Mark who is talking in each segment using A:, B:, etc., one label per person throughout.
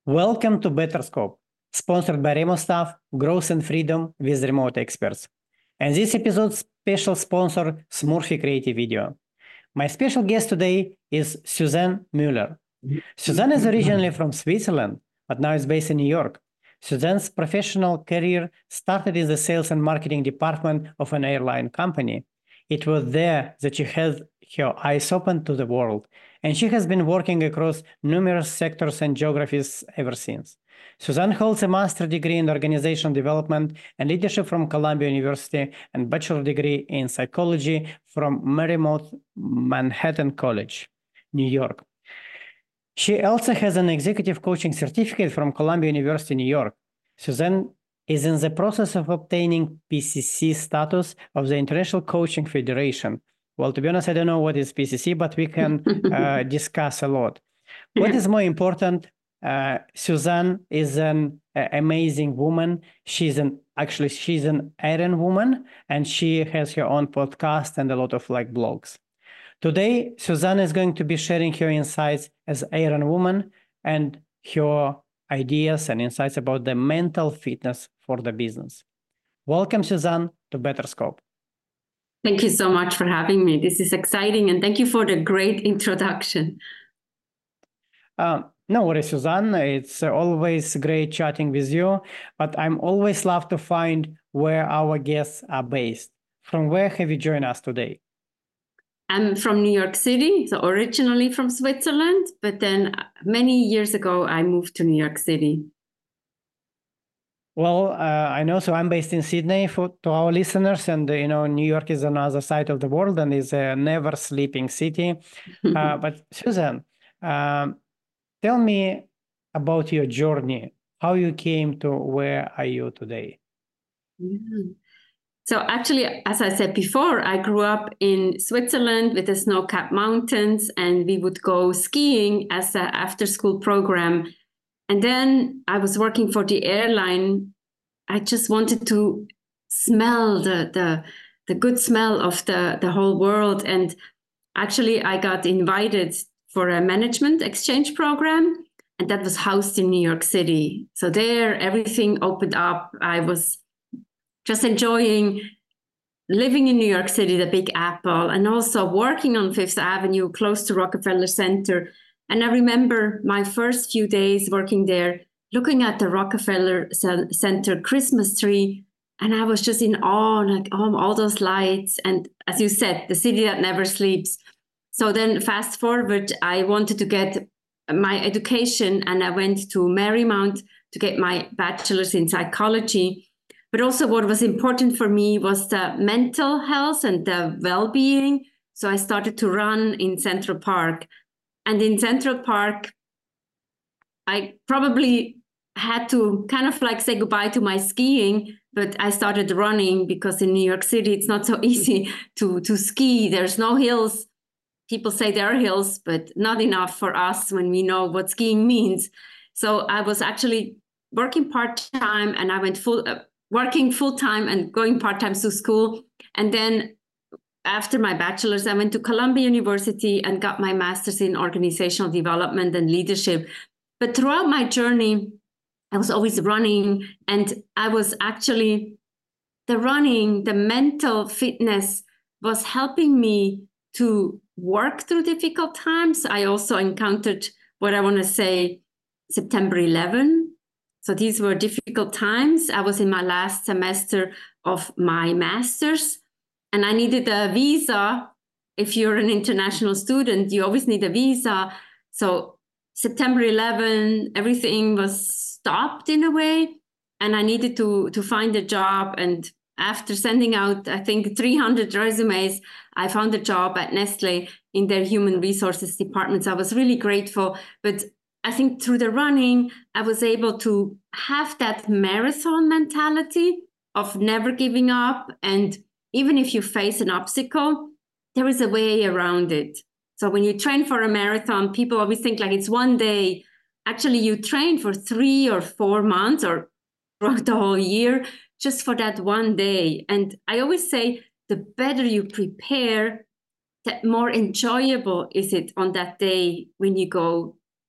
A: Welcome to BetterScope, sponsored by RemoStaff, Growth and Freedom with remote experts. And this episode's special sponsor, Smurfy Creative Video. My special guest today is Suzanne Müller. Suzanne is originally from Switzerland, but now is based in New York. Suzanne's professional career started in the sales and marketing department of an airline company. It was there that she had her eyes opened to the world, and she has been working across numerous sectors and geographies ever since. Suzanne holds a master's degree in organizational development and leadership from Columbia University and bachelor degree in psychology from Marymount Manhattan College, New York. She also has an executive coaching certificate from Columbia University, New York. Suzanne is in the process of obtaining PCC status of the International Coaching Federation. Well, to be honest, I don't know what is PCC, but we can discuss a lot. What is more important, Suzanne is an amazing woman. She's an Iron woman, and she has her own podcast and a lot of blogs. Today, Suzanne is going to be sharing her insights as Iron woman and her ideas and insights about the mental fitness for the business. Welcome, Suzanne, to BetterScope.
B: Thank you so much for having me. This is exciting, and thank you for the great introduction.
A: No worries, Suzanne. It's always great chatting with you, but I'm always love to find where our guests are based. From where have you joined us today?
B: I'm from New York City, so originally from Switzerland, but then many years ago, I moved to New York City.
A: Well, I know, so I'm based in Sydney to our listeners, and New York is on the other side of the world and is a never sleeping city. But Suzanne, tell me about your journey, how you came to where are you today?
B: Yeah. So actually, as I said before, I grew up in Switzerland with the snow-capped mountains, and we would go skiing as an after-school program. And then I was working for the airline. I just wanted to smell the good smell of the whole world. And actually, I got invited for a management exchange program, and that was housed in New York City. So there, everything opened up. I was just enjoying living in New York City, the Big Apple, and also working on Fifth Avenue, close to Rockefeller Center. And I remember my first few days working there, looking at the Rockefeller Center Christmas tree, and I was just in awe, all those lights. And as you said, the city that never sleeps. So then fast forward, I wanted to get my education, and I went to Marymount to get my bachelor's in psychology. But also what was important for me was the mental health and the well-being. So I started to run in Central Park. And in Central Park, I probably had to kind of say goodbye to my skiing, but I started running because in New York City, it's not so easy to ski. There's no hills. People say there are hills, but not enough for us when we know what skiing means. So I was actually working part-time, and I went working full-time and going part-time to school. And then after my bachelor's, I went to Columbia University and got my master's in organizational development and leadership. But throughout my journey, I was always running, and I was actually, the running, the mental fitness was helping me to work through difficult times. I also encountered what I want to say, September 11. So these were difficult times. I was in my last semester of my master's, and I needed a visa. If you're an international student, you always need a visa. So September 11, everything was stopped in a way, and I needed to find a job. And after sending out, I think, 300 resumes, I found a job at Nestle in their human resources department. So I was really grateful. But I think through the running, I was able to have that marathon mentality of never giving up. And even if you face an obstacle, there is a way around it. So when you train for a marathon, people always think it's one day. Actually, you train for 3 or 4 months or throughout the whole year just for that one day. And I always say, the better you prepare, the more enjoyable is it on that day when you go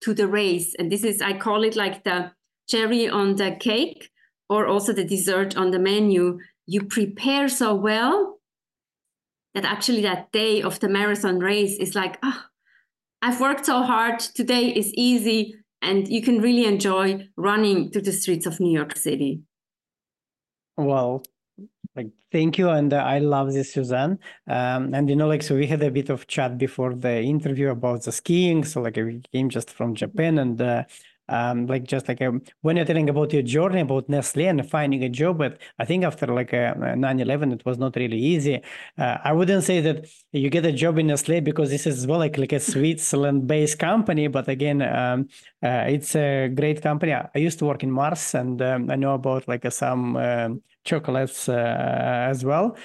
B: to the race. And this is, I call it like the cherry on the cake, or also the dessert on the menu. You prepare so well that actually that day of the marathon race is like, oh, I've worked so hard. Today is easy. And you can really enjoy running through the streets of New York City.
A: Well, like, thank you. And I love this, Suzanne. And, like, so we had a bit of chat before the interview about the skiing. So like we came just from Japan, and when you're telling about your journey about Nestle and finding a job, but I think after like 9/11, it was not really easy. I wouldn't say that you get a job in Nestle because this is well like a Switzerland-based company, but again, it's a great company. I used to work in Mars, and I know about like some chocolates as well.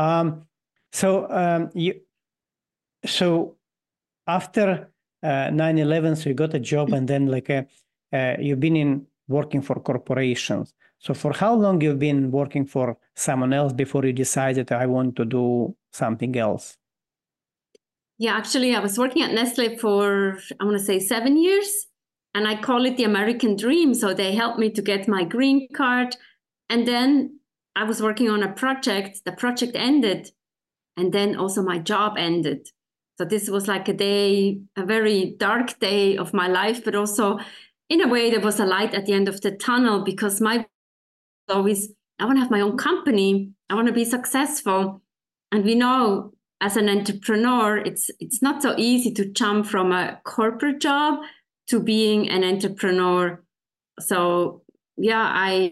A: So after 9/11, so you got a job, and then like you've been working for corporations. So for how long you've been working for someone else before you decided I want to do something else?
B: Yeah, actually, I was working at Nestle for, I want to say 7 years, and I call it the American dream. So they helped me to get my green card. And then I was working on a project. The project ended, and then also my job ended. So this was like a very dark day of my life, but also in a way there was a light at the end of the tunnel, because my always, I want to have my own company. I want to be successful. And we know as an entrepreneur, it's not so easy to jump from a corporate job to being an entrepreneur. So yeah,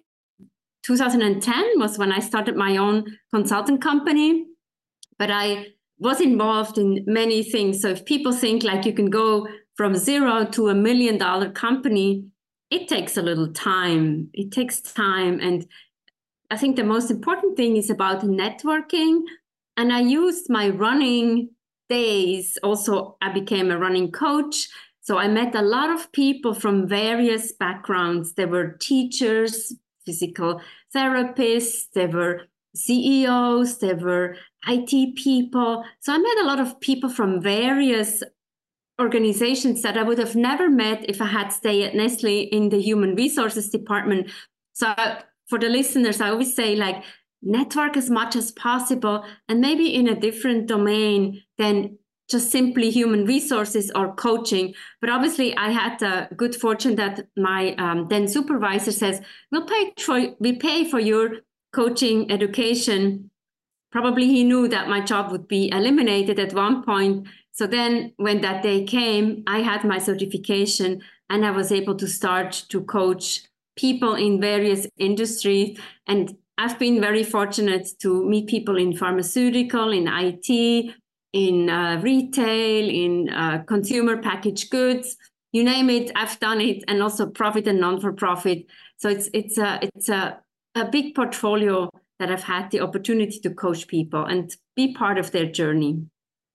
B: 2010 was when I started my own consulting company, but I was involved in many things. So if people think like you can go from zero to $1 million company, it takes a little time. It takes time. And I think the most important thing is about networking. And I used my running days. Also, I became a running coach. So I met a lot of people from various backgrounds. There were teachers, physical therapists, there were CEOs, there were IT people. So I met a lot of people from various organizations that I would have never met if I had stayed at Nestle in the human resources department. So for the listeners, I always say like network as much as possible, and maybe in a different domain than just simply human resources or coaching. But obviously I had the good fortune that my then supervisor says, we pay for your coaching education. Probably he knew that my job would be eliminated at one point. So then when that day came, I had my certification and I was able to start to coach people in various industries. And I've been very fortunate to meet people in pharmaceutical, in IT, in retail, in consumer packaged goods, you name it, I've done it, and also profit and non-for-profit. So it's a big portfolio that I've had the opportunity to coach people and be part of their journey.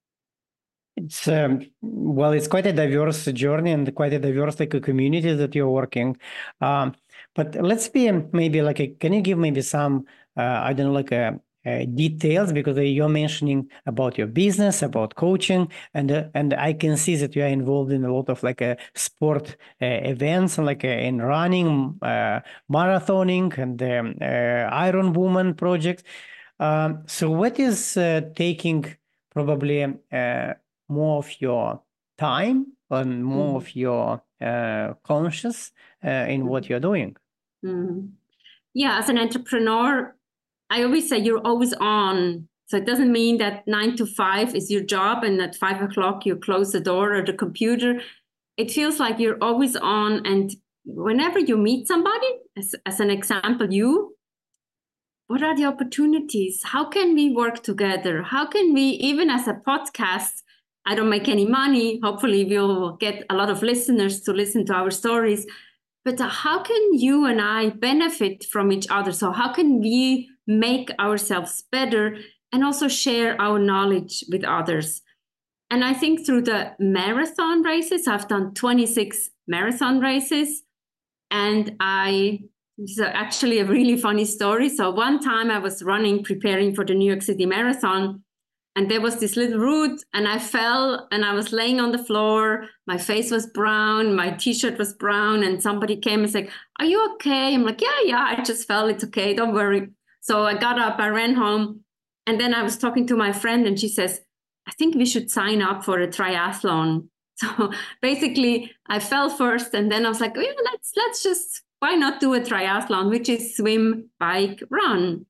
A: It's it's quite a diverse journey and quite a diverse like a community that you're working. But let's be maybe like can you give maybe some I don't know like details, because you're mentioning about your business, about coaching, and I can see that you are involved in a lot of like sport events, like in running, marathoning, and Iron Woman projects. So what is taking probably more of your time and more of your conscious in what you're doing?
B: Yeah, as an entrepreneur, I always say you're always on. So it doesn't mean that 9 to 5 is your job and at 5 o'clock you close the door or the computer. It feels like you're always on. And whenever you meet somebody, as an example, what are the opportunities? How can we work together? How can we, even as a podcast, I don't make any money. Hopefully we'll get a lot of listeners to listen to our stories. But how can you and I benefit from each other? So how can we make ourselves better and also share our knowledge with others? And I think through the marathon races, I've done 26 marathon races. And it's actually a really funny story. So one time I was preparing for the New York City Marathon. and there was this little root, and I fell, and I was laying on the floor. My face was brown, my t-shirt was brown, and somebody came and said, "Are you okay?" I'm like, yeah, I just fell. It's okay, don't worry. So I got up, I ran home, and then I was talking to my friend, and she says, "I think we should sign up for a triathlon." So basically, I fell first, and then I was like, "Oh, yeah, let's just, why not do a triathlon, which is swim, bike, run?"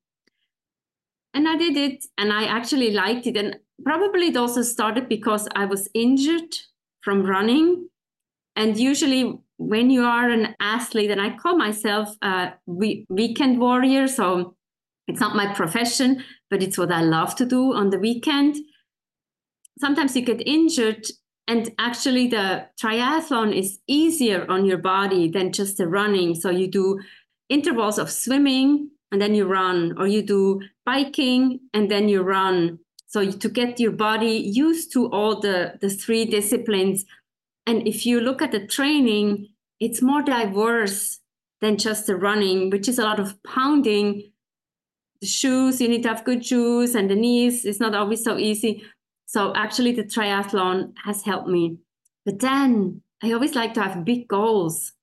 B: And I did it, and I actually liked it. And probably it also started because I was injured from running. And usually, when you are an athlete, and I call myself a weekend warrior, so it's not my profession, but it's what I love to do on the weekend. Sometimes you get injured, and actually the triathlon is easier on your body than just the running. So you do intervals of swimming and then you run, or you do biking and then you run. So to get your body used to all the three disciplines. And if you look at the training, it's more diverse than just the running, which is a lot of pounding. The shoes, you need to have good shoes, and the knees is not always so easy. So actually the triathlon has helped me. But then I always like to have big goals.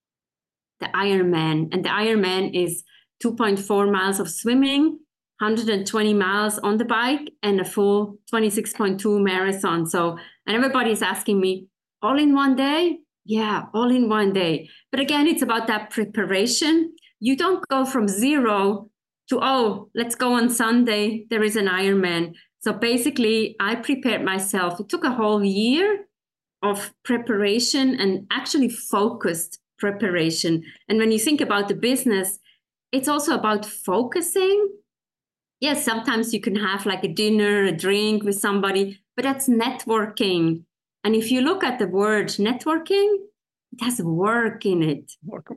B: The Ironman, and the Ironman is 2.4 miles of swimming, 120 miles on the bike, and a full 26.2 marathon. So, and everybody's asking me, all in one day? Yeah, all in one day. But again, it's about that preparation. You don't go from zero to, oh, let's go on Sunday, there is an Ironman. So basically, I prepared myself. It took a whole year of preparation, and actually focused preparation. And when you think about the business, it's also about focusing. Yes, sometimes you can have like a dinner, a drink with somebody, but that's networking. And if you look at the word networking, it has work in it.
A: Work.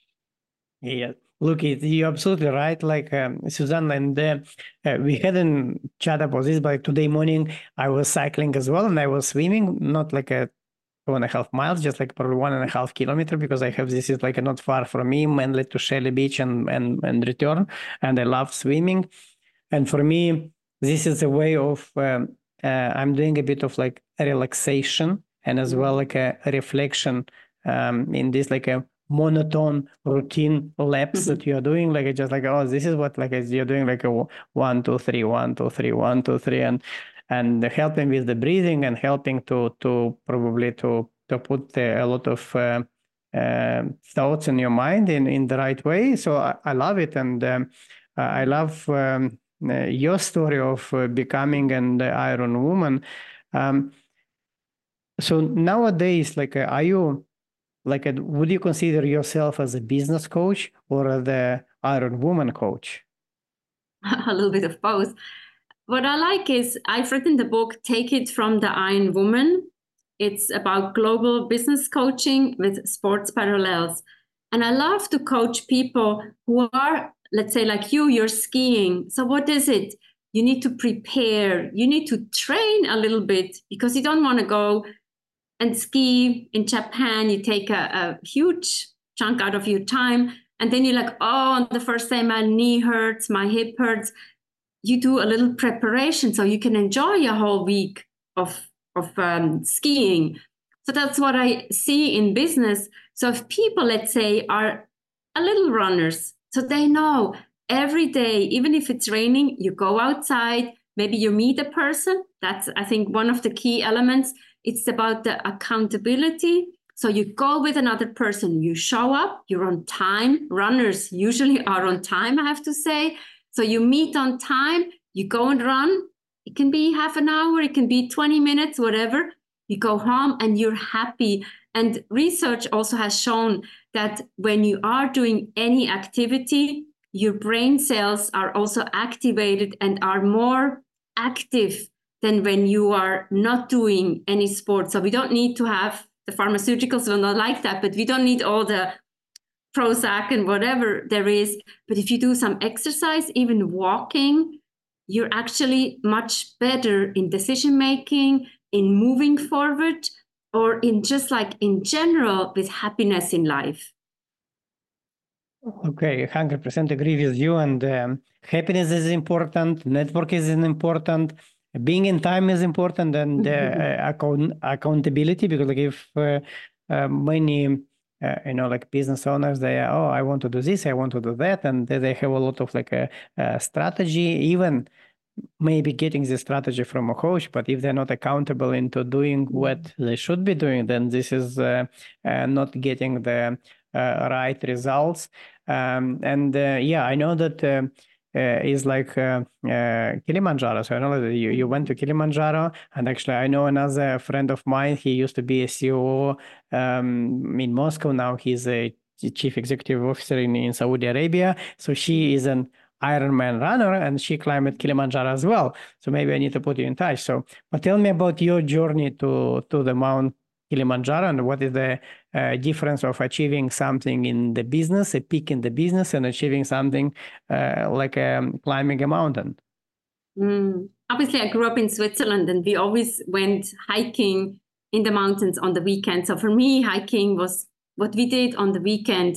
A: Yeah, look, you're absolutely right. Like Suzanne, and we hadn't chat about this, but today morning I was cycling as well, and I was swimming, not like a 2.5 miles, just like probably 1.5 kilometer, because I have this is like not far from me, mainly to Shelly Beach and return, and I love swimming. And for me, this is a way of I'm doing a bit of like a relaxation, and as well like a reflection in this like a monotone routine laps that you are doing, like just like, oh, this is what like you're doing, like a 1 2 3 1 2 3 1 2 3, and helping with the breathing, and helping to probably to put a lot of thoughts in your mind in the right way. So I love it, and I love your story of becoming an Iron Woman. So nowadays, like, are you like, would you consider yourself as a business coach or the Iron Woman coach?
B: A little bit of both. What I like is I've written the book, Take It from the Iron Woman. It's about global business coaching with sports parallels. And I love to coach people who are, let's say, like you're skiing. So what is it? You need to prepare. You need to train a little bit, because you don't want to go and ski in Japan. You take a huge chunk out of your time. And then you're like, oh, on the first day, my knee hurts, my hip hurts. You do a little preparation so you can enjoy a whole week of skiing. So that's what I see in business. So if people, let's say, are a little runners, so they know every day, even if it's raining, you go outside, maybe you meet a person. That's, I think, one of the key elements. It's about the accountability. So you go with another person, you show up, you're on time. Runners usually are on time, I have to say. So you meet on time, you go and run. It can be half an hour, it can be 20 minutes, whatever. You go home and you're happy. And research also has shown that when you are doing any activity, your brain cells are also activated and are more active than when you are not doing any sport. So we don't need to have, the pharmaceuticals will not like that, but we don't need all the Prozac and whatever there is. But if you do some exercise, even walking, you're actually much better in decision making, in moving forward, or in just like in general with happiness in life.
A: Okay, 100% agree with you. And happiness is important, network is important. being in time is important, and accountability, because like if many like business owners, they I want to do this, I want to do that, and they have a lot of like a strategy, even maybe getting the strategy from a coach, but if they're not accountable into doing what they should be doing, then this is not getting the right results. And yeah, I know that is like Kilimanjaro. So I know that you went to Kilimanjaro, and actually I know another friend of mine. He used to be a CEO in Moscow. Now he's a chief executive officer in Saudi Arabia. So she is an Ironman runner, and she climbed Kilimanjaro as well. So maybe I need to put you in touch. So, but tell me about your journey to the Mount Kilimanjaro, and what is the difference of achieving something in the business, a peak in the business, and achieving something like climbing a mountain.
B: Obviously, I grew up in Switzerland, and we always went hiking in the mountains on the weekend. So for me, hiking was what we did on the weekend.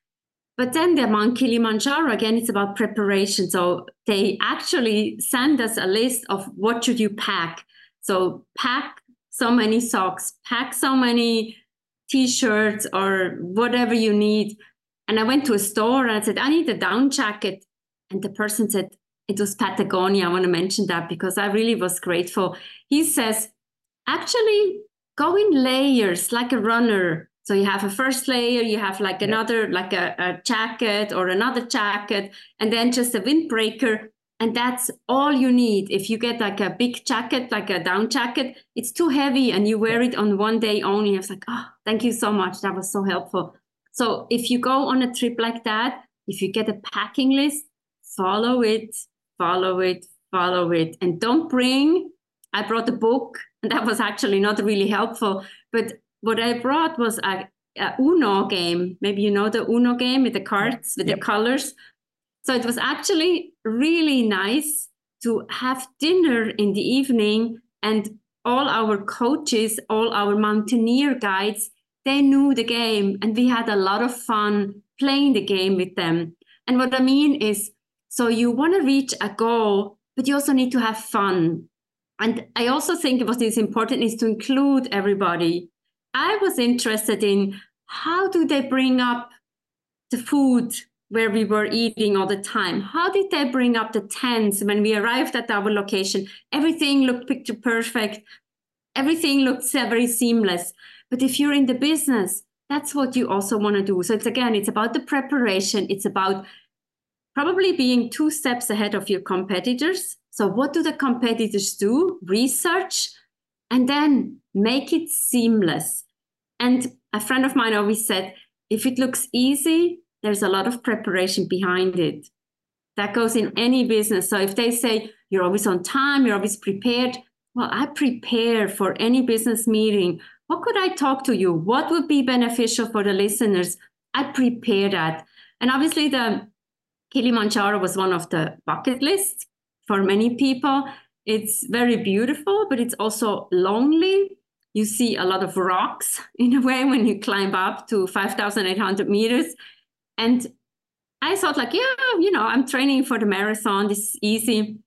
B: But then the Mount Kilimanjaro, again, it's about preparation. So they actually send us a list of what should you pack. So pack so many socks, pack so many T-shirts or whatever you need. And I went to a store and I said, I need a down jacket. And the person said, it was Patagonia. I want to mention that because I really was grateful. He says, actually, go in layers like a runner. So you have a first layer, you have like another, like a jacket or another jacket, and then just a windbreaker. And that's all you need. If you get like a big jacket, like a down jacket, it's too heavy and you wear it on one day only. I was like, oh, thank you so much. That was so helpful. So if you go on a trip like that, if you get a packing list, follow it, follow it, follow it. And don't bring, I brought a book, and that was actually not really helpful. But what I brought was a Uno game. Maybe you know the Uno game with the cards, with the colors. So it was actually really nice to have dinner in the evening, and all our coaches, all our mountaineer guides, they knew the game, and we had a lot of fun playing the game with them. And what I mean is, so you want to reach a goal, but you also need to have fun. And I also think what is important is to include everybody. I was interested in how do they bring up the food where we were eating all the time? How did they bring up the tents when we arrived at our location? Everything looked picture perfect. Everything looked very seamless. But if you're in the business, that's what you also want to do. So it's about the preparation. It's about probably being 2 steps ahead of your competitors. So what do the competitors do? Research, and then make it seamless. And a friend of mine always said, if it looks easy, there's a lot of preparation behind it. That goes in any business. So if they say you're always on time, you're always prepared, well, I prepare for any business meeting. What could I talk to you? What would be beneficial for the listeners? I prepare that. And obviously the Kilimanjaro was one of the bucket lists for many people. It's very beautiful, but it's also lonely. You see a lot of rocks in a way when you climb up to 5,800 meters. And I thought like, I'm training for the marathon. This is easy.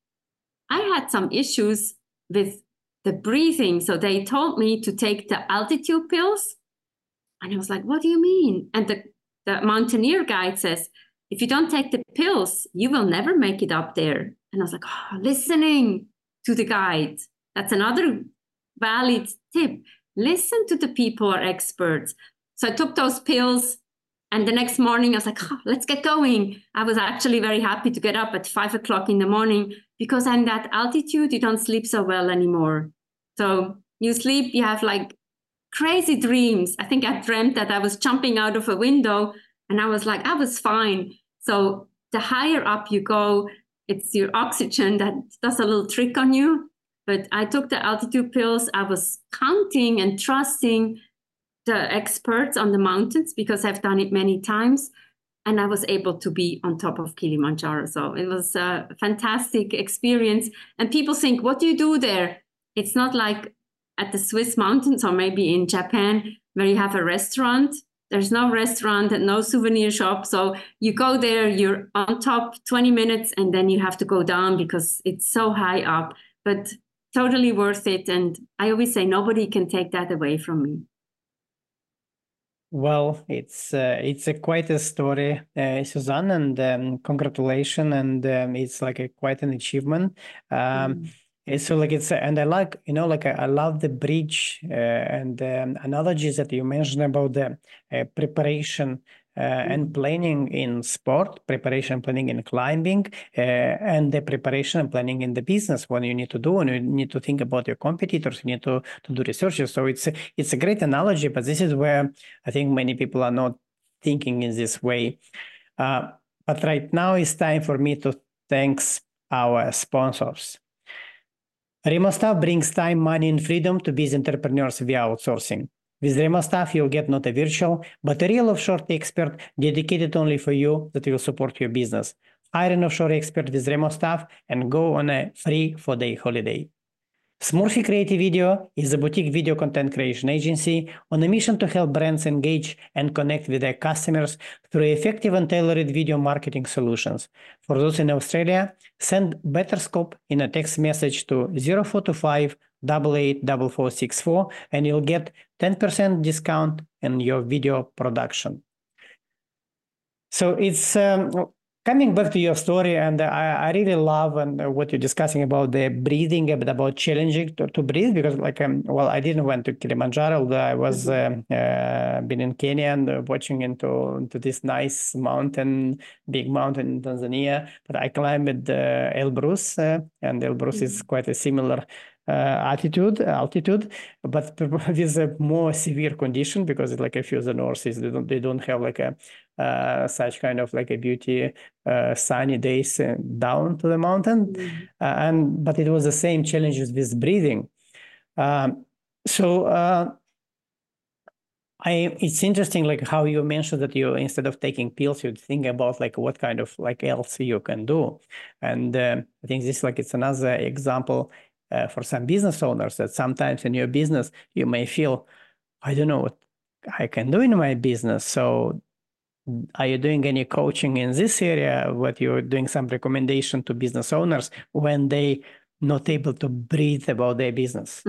B: I had some issues with the breathing. So they told me to take the altitude pills. And I was like, what do you mean? And the mountaineer guide says, if you don't take the pills, you will never make it up there. And I was like, listening to the guide. That's another valid tip. Listen to the people who are experts. So I took those pills, and the next morning I was like, let's get going. I was actually very happy to get up at 5 o'clock in the morning, because on that altitude, you don't sleep so well anymore. So you sleep, you have like crazy dreams. I think I dreamt that I was jumping out of a window, and I was like, I was fine. So the higher up you go, it's your oxygen that does a little trick on you. But I took the altitude pills. I was counting and trusting the experts on the mountains because I've done it many times. And I was able to be on top of Kilimanjaro. So it was a fantastic experience. And people think, what do you do there? It's not like at the Swiss mountains or maybe in Japan where you have a restaurant. There's no restaurant and no souvenir shop. So you go there, you're on top 20 minutes, and then you have to go down because it's so high up. But totally worth it. And I always say nobody can take that away from me.
A: Well, it's quite a story, Suzanne, and congratulations, and it's like quite an achievement. So like and I like, like I love the bridge and analogies that you mentioned about the preparation and planning in sport, preparation and planning in climbing, and the preparation and planning in the business when you need to do, and you need to think about your competitors, you need to do research. So it's a great analogy, but this is where I think many people are not thinking in this way. But right now it's time for me to thank our sponsors. Remo Staff brings time, money, and freedom to busy entrepreneurs via outsourcing. With Remo Staff, you'll get not a virtual, but a real offshore expert dedicated only for you that will support your business. Hire an offshore expert with Remo Staff and go on a free 4-day holiday. Smurfy Creative Video is a boutique video content creation agency on a mission to help brands engage and connect with their customers through effective and tailored video marketing solutions. For those in Australia, send Betterscope in a text message to 0425 884464 and you'll get 10% discount in your video production. So it's coming back to your story, and I really love what you're discussing about the breathing, about challenging to breathe, because like, well, I didn't went to Kilimanjaro, although I was been in Kenya and watching into this nice mountain, big mountain in Tanzania, but I climbed Elbrus, and Elbrus is quite a similar altitude, but with a more severe condition, because like a few of the Northeast, they don't have like a such kind of like a beauty sunny days down to the mountain, but it was the same challenges with breathing. It's interesting, like how you mentioned that you, instead of taking pills, you think about like what kind of like else you can do, and I think this like it's another example for some business owners that sometimes in your business you may feel, I don't know what I can do in my business. So are you doing any coaching in this area? What you're doing some recommendation to business owners when they not able to breathe about their business?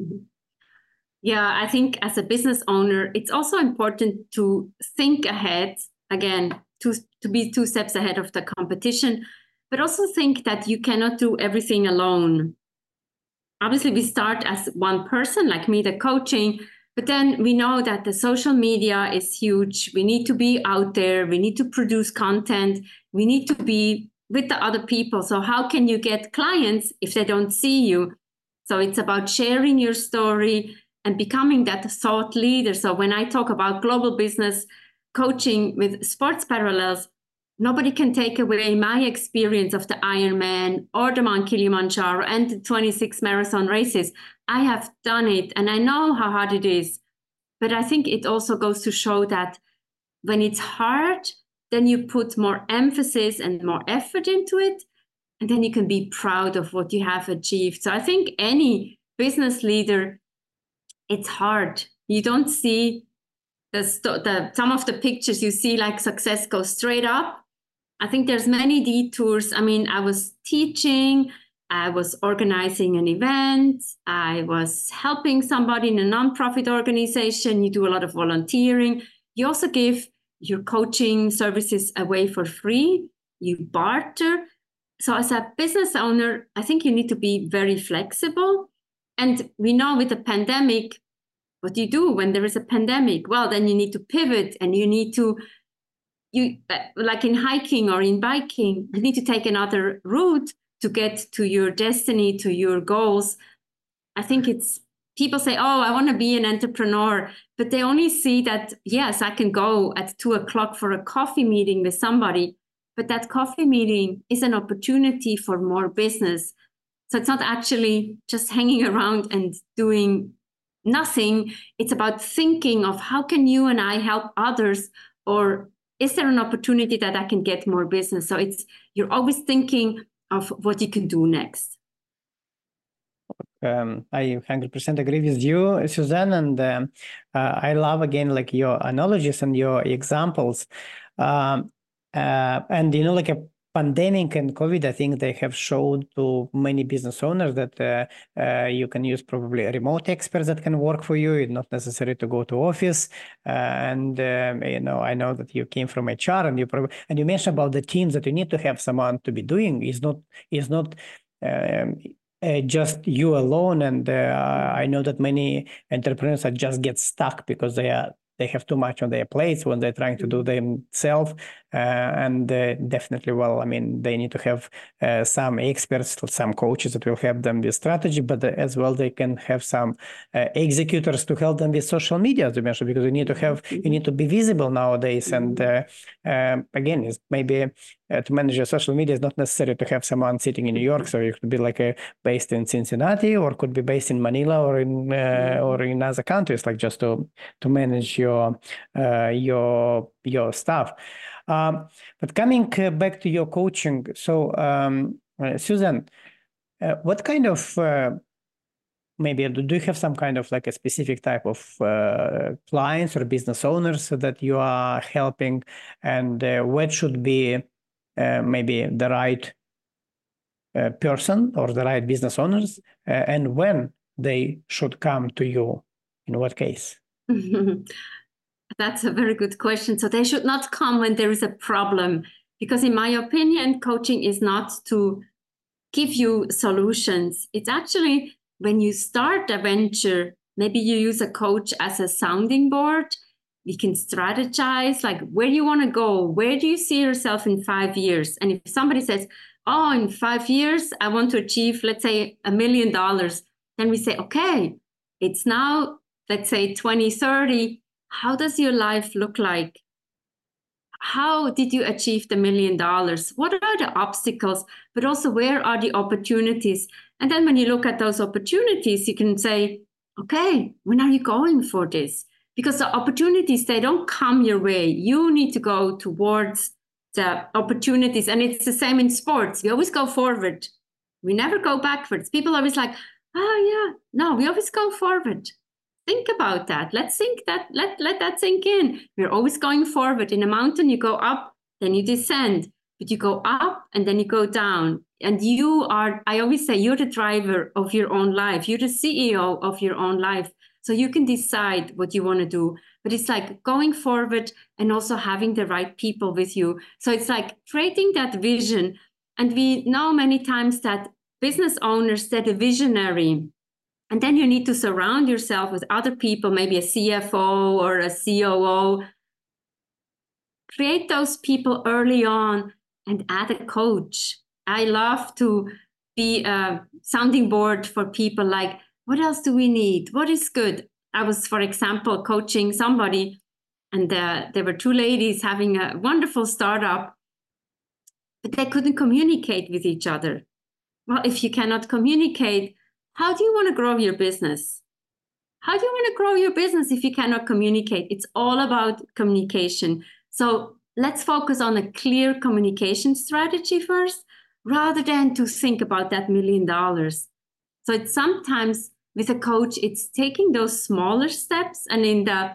B: Yeah, I think as a business owner, it's also important to think ahead, again, to be 2 steps ahead of the competition, but also think that you cannot do everything alone. Obviously, we start as one person, like me, the coaching, but then we know that the social media is huge. We need to be out there. We need to produce content. We need to be with the other people. So how can you get clients if they don't see you? So it's about sharing your story and becoming that thought leader. So when I talk about global business coaching with sports parallels, nobody can take away my experience of the Ironman or the Mount Kilimanjaro and the 26 marathon races. I have done it and I know how hard it is. But I think it also goes to show that when it's hard, then you put more emphasis and more effort into it. And then you can be proud of what you have achieved. So I think any business leader, it's hard. You don't see some of the pictures you see like success goes straight up. I think there's many detours. I mean, I was teaching, I was organizing an event, I was helping somebody in a nonprofit organization. You do a lot of volunteering. You also give your coaching services away for free. You barter. So as a business owner, I think you need to be very flexible. And we know with the pandemic, what do you do when there is a pandemic? Well, then you need to pivot and you need to, like in hiking or in biking, you need to take another route to get to your destiny, to your goals. I think people say, oh, I want to be an entrepreneur, but they only see that, yes, I can go at 2:00 for a coffee meeting with somebody, but that coffee meeting is an opportunity for more business. So it's not actually just hanging around and doing nothing. It's about thinking of how can you and I help others, or is there an opportunity that I can get more business? So you're always thinking of what you can do next.
A: I 100% agree with you, Suzanne, and I love again like your analogies and your examples, and like pandemic and COVID, I think they have showed to many business owners that you can use probably remote experts that can work for you. It's not necessary to go to office. I know that you came from HR, and you mentioned about the teams that you need to have someone to be doing. Is not just you alone. And I know that many entrepreneurs are just get stuck because they have too much on their plates when they're trying to do themselves. Definitely, well, I mean, they need to have some experts, some coaches that will help them with strategy, but as well, they can have some executors to help them with social media, as you mentioned, because you need to be visible nowadays. And again, it's maybe to manage your social media is not necessary to have someone sitting in New York. So you could be like based in Cincinnati, or could be based in Manila, or in other countries, like just to manage your stuff. But coming back to your coaching, so Susan, what kind of maybe do you have some kind of like a specific type of clients or business owners that you are helping, and what should be maybe the right person or the right business owners, and when they should come to you? In what case?
B: That's a very good question. So they should not come when there is a problem, because in my opinion, coaching is not to give you solutions. It's actually when you start a venture, maybe you use a coach as a sounding board. We can strategize, like, where do you want to go? Where do you see yourself in 5 years? And if somebody says, oh, in 5 years, I want to achieve, let's say, $1 million, then we say, okay, it's now, let's say, 2030. How does your life look like? How did you achieve the $1 million? What are the obstacles? But also, where are the opportunities? And then when you look at those opportunities, you can say, okay, when are you going for this? Because the opportunities, they don't come your way. You need to go towards the opportunities. And it's the same in sports. We always go forward. We never go backwards. People are always like, oh, yeah. No, we always go forward. Think about that. Let's think that, let that sink in. We're always going forward. In a mountain, you go up, then you descend. But you go up and then you go down. And you are, I always say, you're the driver of your own life. You're the CEO of your own life. So you can decide what you want to do. But it's like going forward and also having the right people with you. So it's like creating that vision. And we know many times that business owners, they're the visionary. And then you need to surround yourself with other people, maybe a CFO or a COO. Create those people early on and add a coach. I love to be a sounding board for people, like, what else do we need? What is good? I was, for example, coaching somebody, and there were 2 ladies having a wonderful startup, but they couldn't communicate with each other. Well, if you cannot communicate, how do you want to grow your business? How do you want to grow your business if you cannot communicate? It's all about communication. So let's focus on a clear communication strategy first, rather than to think about that $1 million. So it's sometimes with a coach, it's taking those smaller steps. And in the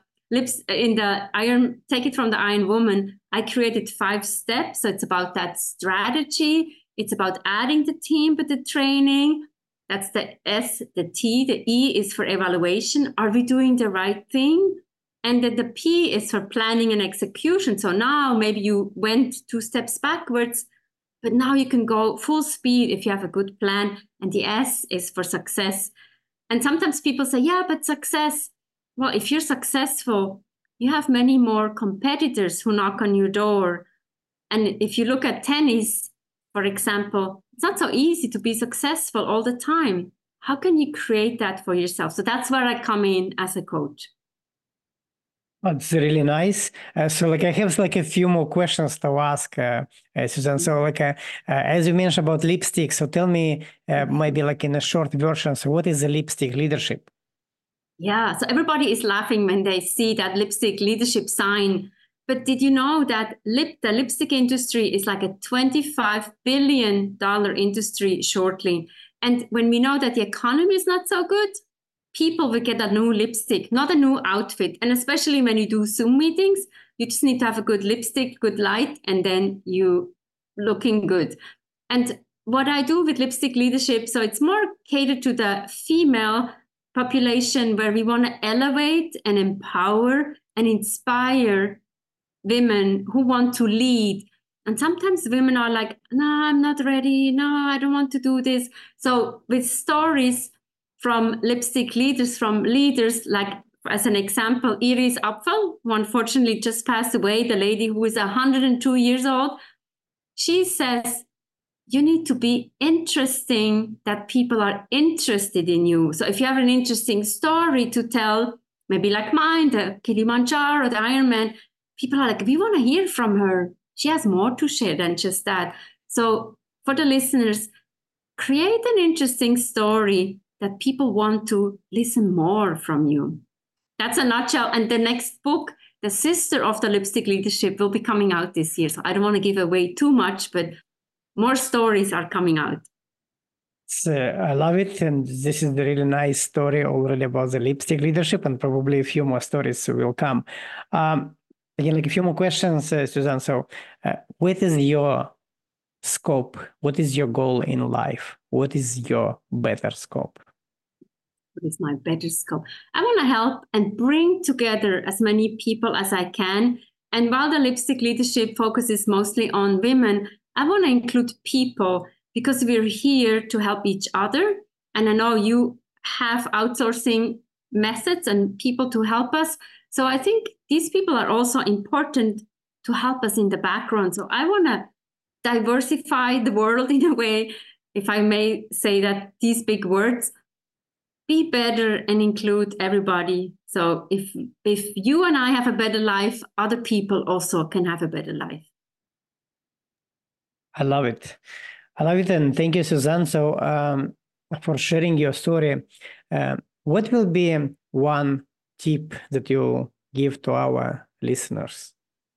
B: Take It From the Iron Woman, I created 5 steps. So it's about that strategy. It's about adding the team with the training. That's the S, the T. The E is for evaluation. Are we doing the right thing? And then the P is for planning and execution. So now maybe you went 2 steps backwards, but now you can go full speed if you have a good plan. And the S is for success. And sometimes people say, yeah, but success. Well, if you're successful, you have many more competitors who knock on your door. And if you look at tennis, for example, it's not so easy to be successful all the time. How can you create that for yourself? So that's where I come in as a coach.
A: That's really nice. So I have a few more questions to ask, Susan. So as you mentioned about lipstick, so tell me maybe in a short version, so what is the lipstick leadership?
B: Yeah, so everybody is laughing when they see that lipstick leadership sign. But did you know that the lipstick industry is like a $25 billion industry shortly? And when we know that the economy is not so good, people will get a new lipstick, not a new outfit. And especially when you do Zoom meetings, you just need to have a good lipstick, good light, and then you looking good. And what I do with Lipstick Leadership, so it's more catered to the female population, where we want to elevate and empower and inspire women who want to lead. And sometimes women are like, no, I'm not ready. No, I don't want to do this. So with stories from lipstick leaders, from leaders, like as an example, Iris Apfel, who unfortunately just passed away, the lady who is 102 years old, she says, you need to be interesting, that people are interested in you. So if you have an interesting story to tell, maybe like mine, the Kilimanjaro, the Ironman, people are like, we want to hear from her. She has more to share than just that. So for the listeners, create an interesting story that people want to listen more from you. That's a nutshell. And the next book, The Sister of the Lipstick Leadership, will be coming out this year. So I don't want to give away too much, but more stories are coming out.
A: I love it. And this is the really nice story already about the lipstick leadership, and probably a few more stories will come. Again, like a few more questions, Suzanne. So what is your scope? What is your goal in life? What is your better scope?
B: What is my better scope? I want to help and bring together as many people as I can. And while the Lipstick Leadership focuses mostly on women, I want to include people, because we're here to help each other. And I know you have outsourcing methods and people to help us. So I think these people are also important to help us in the background. So I want to diversify the world in a way, if I may say that, these big words. Be better and include everybody. So if you and I have a better life, other people also can have a better life.
A: I love it. I love it. And thank you, Suzanne. So for sharing your story, what will be one tip that you give to our listeners?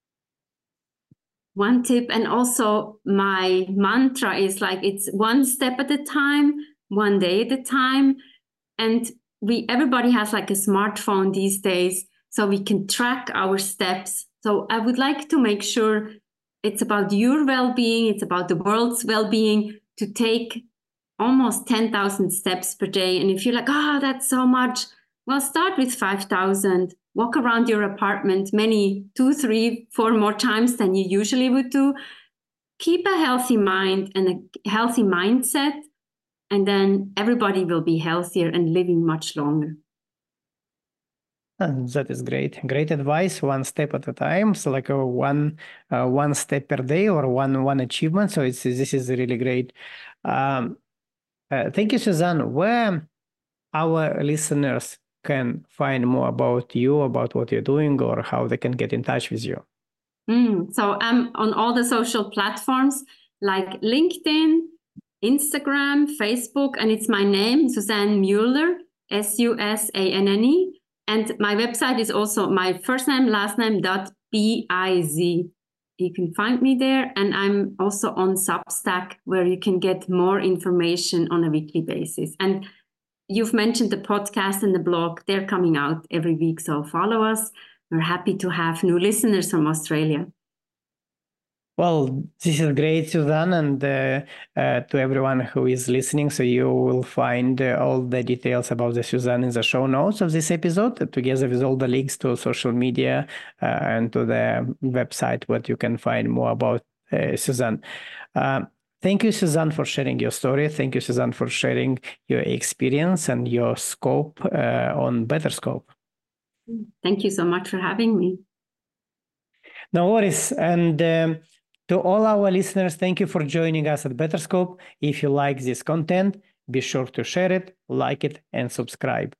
B: One tip, and also my mantra is like, it's one step at a time, one day at a time. And everybody has like a smartphone these days, so we can track our steps. So I would like to make sure it's about your well-being, it's about the world's well-being, to take almost 10,000 steps per day. And if you're like, oh, that's so much, well, start with 5,000. Walk around your apartment 2, 3, 4 more times than you usually would do. Keep a healthy mind and a healthy mindset, and then everybody will be healthier and living much longer.
A: That is great. Great advice. One step at a time. So like one step per day, or one achievement. So this is really great. Thank you, Suzanne. Where our listeners can find more about you, about what you're doing, or how they can get in touch with you?
B: So I'm on all the social platforms like LinkedIn, Instagram, Facebook, and it's my name, Suzanne Müller, Susanne. And my website is also my first name, last name, .biz. You can find me there. And I'm also on Substack, where you can get more information on a weekly basis. And you've mentioned the podcast and the blog. They're coming out every week, so follow us. We're happy to have new listeners from Australia.
A: Well, this is great, Suzanne, and to everyone who is listening. So you will find all the details about the Suzanne in the show notes of this episode, together with all the links to social media and to the website where you can find more about Suzanne. Thank you, Suzanne, for sharing your story. Thank you, Suzanne, for sharing your experience and your scope on Better Scope.
B: Thank you so much for having me.
A: No worries. And to all our listeners, thank you for joining us at Better Scope. If you like this content, be sure to share it, like it, and subscribe.